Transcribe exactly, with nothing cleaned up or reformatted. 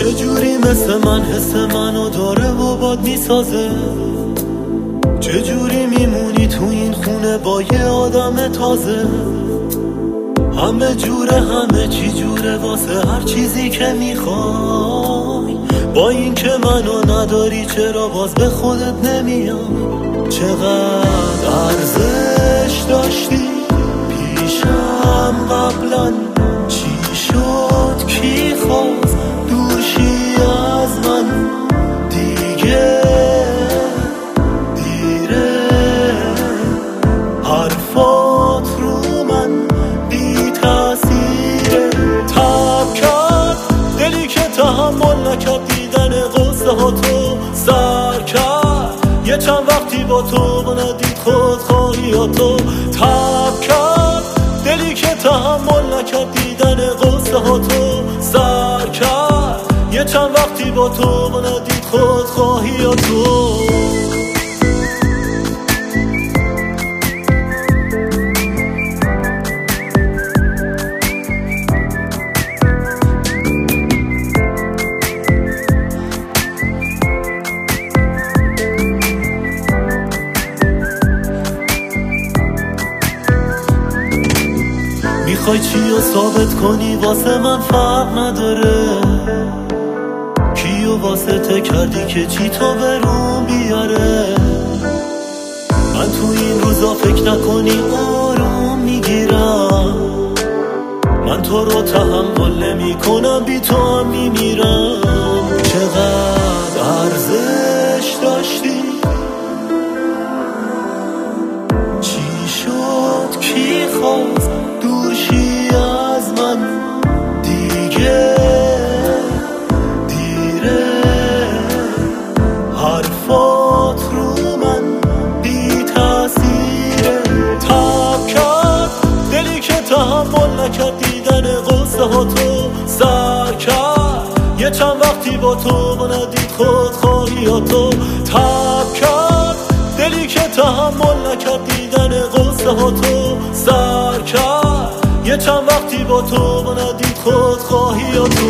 چجوری مثل من حس منو داره و باد میسازه؟ چجوری میمونی تو این خونه با یه آدم تازه؟ همه جوره همه چی جوره واسه هر چیزی که میخوای. با این که منو نداری چرا باز به خودت نمیای؟ چقدر ارزش داشتی پیشم قبلا، چی شد کی خواست دوشی از من؟ دیگه دیره حرفات رو من بی تأثیره. تب کرد دلی که تحمل نکرد دیدن قصه ها تو سر کرد. یه چند وقتی با تو و ندید خودخواهیاتو. تب کرد دلی که تحمل نکرد دیدن قصه ها تو سر کرد. یه چند وقتی با تو و ندید خودخواهیاتو. میخوای چیو ثابت کنی واسه من فرق نداره. کیو واسه ته کردی که چی تو برون بیاره؟ من تو این روزا فکر نکنی آروم میگیرم. من تو رو تحمل نمی کنم بی تو هم میمیرم. چقدر ارزش داشتی چی شد کی خواست دورشی از من؟ دیگه دیره حرفات رو من بی تأثیره. تب کرد دلی که تحمل نکرد دیدن قصه ها تو سر کرد. یه چند وقتی با تو و ندید خودخواهیاتو. تب کرد دلی که تحمل نکرد دیدن قصه ها تو سر کرد. یه چند وقتی با تو و ندید خودخواهیاتو.